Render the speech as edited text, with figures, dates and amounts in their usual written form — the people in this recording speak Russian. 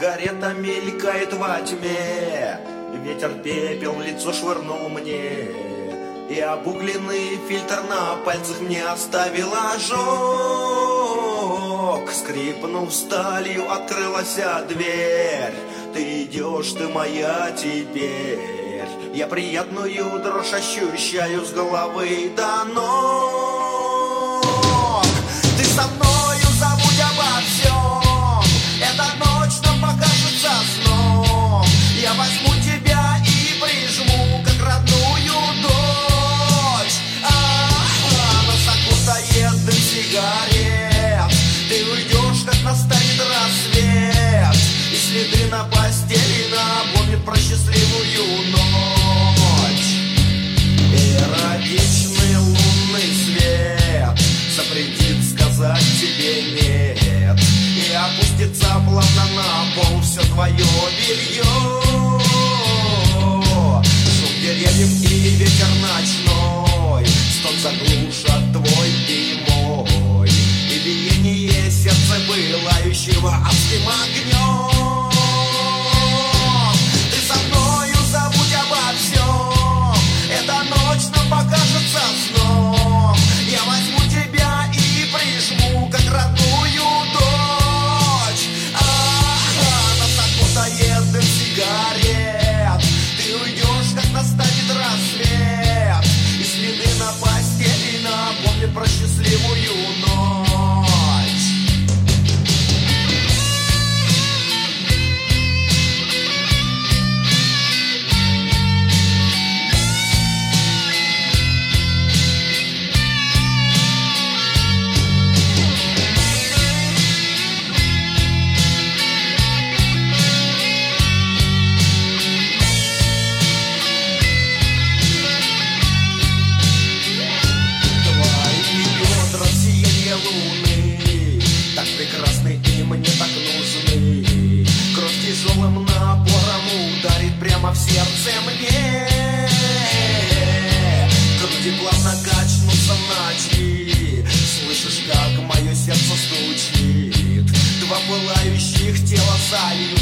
сигарета мелькает во тьме, ветер пепел в лицо швырнул мне, и обугленный фильтр на пальцах мне оставил ожог. Скрипнув сталью, открылась дверь. Ты идешь, ты моя теперь. Я приятную дрожь ощущаю с головы до ног. Ты со мною, забудь обо всем. Эта ночь нам покажется сном. Я возьму тебя и прижму, как родную дочь. Нас окутает дым сигарет. Ты уйдешь, как настанет рассвет, и следы на постели напомнят про счастливую ночь. Эротичный лунный свет запретит сказать тебе нет, и опустится плавно на пол все твое белье. Шум деревьев и ветер ночной стон заглушат твой и мой, и биение сердца пылающего адским огнем. Ты со мною, забудь обо всем. Эта ночь нам покажется сном. Я возьму тебя и прижму, как родную дочь. Нас окутает дым сигарет. Ты уйдешь, как настанет рассвет, и следы на постели напомнят про счастливую ночь. Тяжелым напором ударит прямо в сердце мне. Груди плавно качнутся ночи. Слышишь, как мое сердце стучит? Два пылающих тела сольются